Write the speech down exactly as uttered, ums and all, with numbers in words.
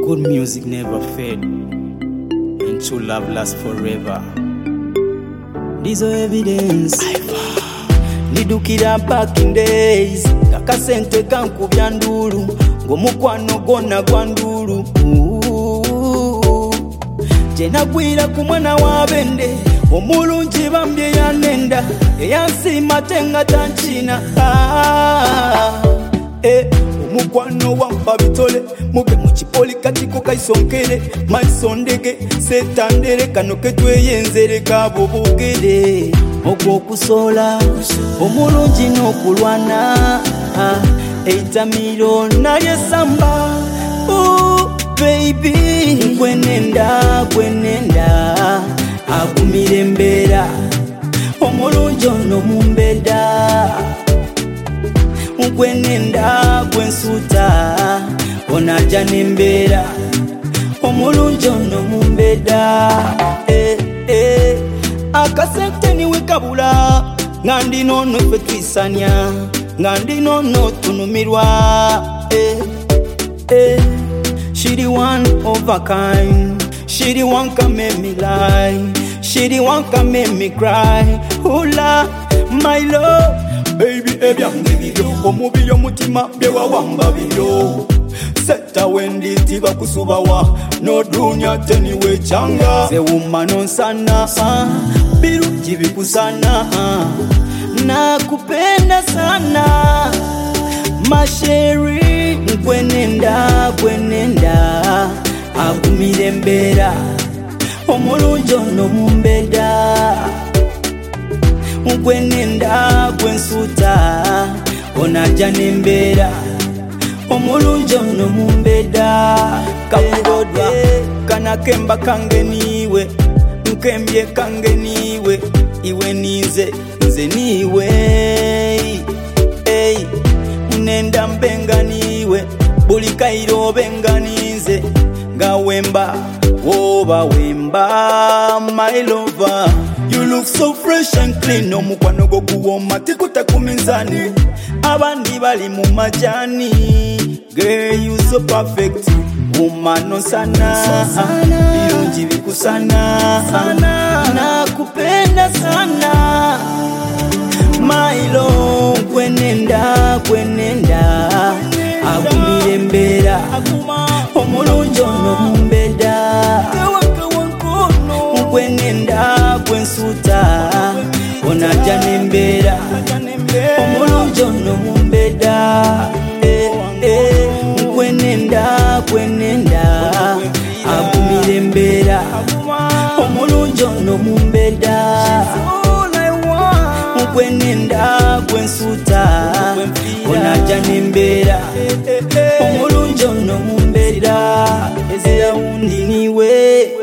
Good music never fade, and true love lasts forever. These are evidence. Nidukira back in days, kakasente kankubya ndulu, ng'omukwano gwonna gwa ndulu. Gye nagwira ku mwana wa bende, omulungi bambye yanenda, eyansiima tenga tankina. Ah, eh, omukwano wampa bitole, mube mu kipoli katiko kaisonkere, maisondege setandere, kano ketweyenzere kabo bogere. Okwokusola omulungi n'okulwana, eitamiro nalye samba. Ooh, baby, gwenenda gwenenda agumira embeera, omulungi ono mumbeda. Gwenenda gwensuuta onaja n'embeera, omulungi ono mumbeda. Eh, eh. Akasente niwe kabula, nga ndinono ffe twisanya, nga ndinono tunumirwa. Eh, eh. She the one of a kind, she the one can make me lie, she the one can make me cry. Hula, my love, baby, ebyange bibyo, omubiri omutima byewawamba bibyo. Seta wendi tiba kusubawa, no dunya teniwe changa. Se umano sana, biru jibiku sana, nakupenda sana, masheri. Gwenenda gwenenda agumira embeera, omulungi ono mumbeda. Gwenenda gwensuuta onaja n'embeera, omulungi ono mumbeda. Kaburodwa kanakemba kange niwe, nkembye kange niwe, iwe ninze nze niwe. Hey, nenda mbenga niwe, buli kairo benga ninze, nga wemba woba wemba. My lover, you look so fresh and clean, omukwano gwo guwoma tikuta ku minzani, abandi bali mu majani. Girl, you so perfect, woman sana, birungi bikusana, nakupenda sana. My love, gwenenda gwenenda agumira embeera, omulungi ono mumbeda. Gwenenda gwensuuta onaja n'embeera, omulungi ono mumbeda. Eh, eh, gwenenda gwenenda agumira embeera, omulungi ono mumbeda. Gwenenda gwensuuta onaja n'embeera, omulungi ono mumbeda. Ezira wundi niwe.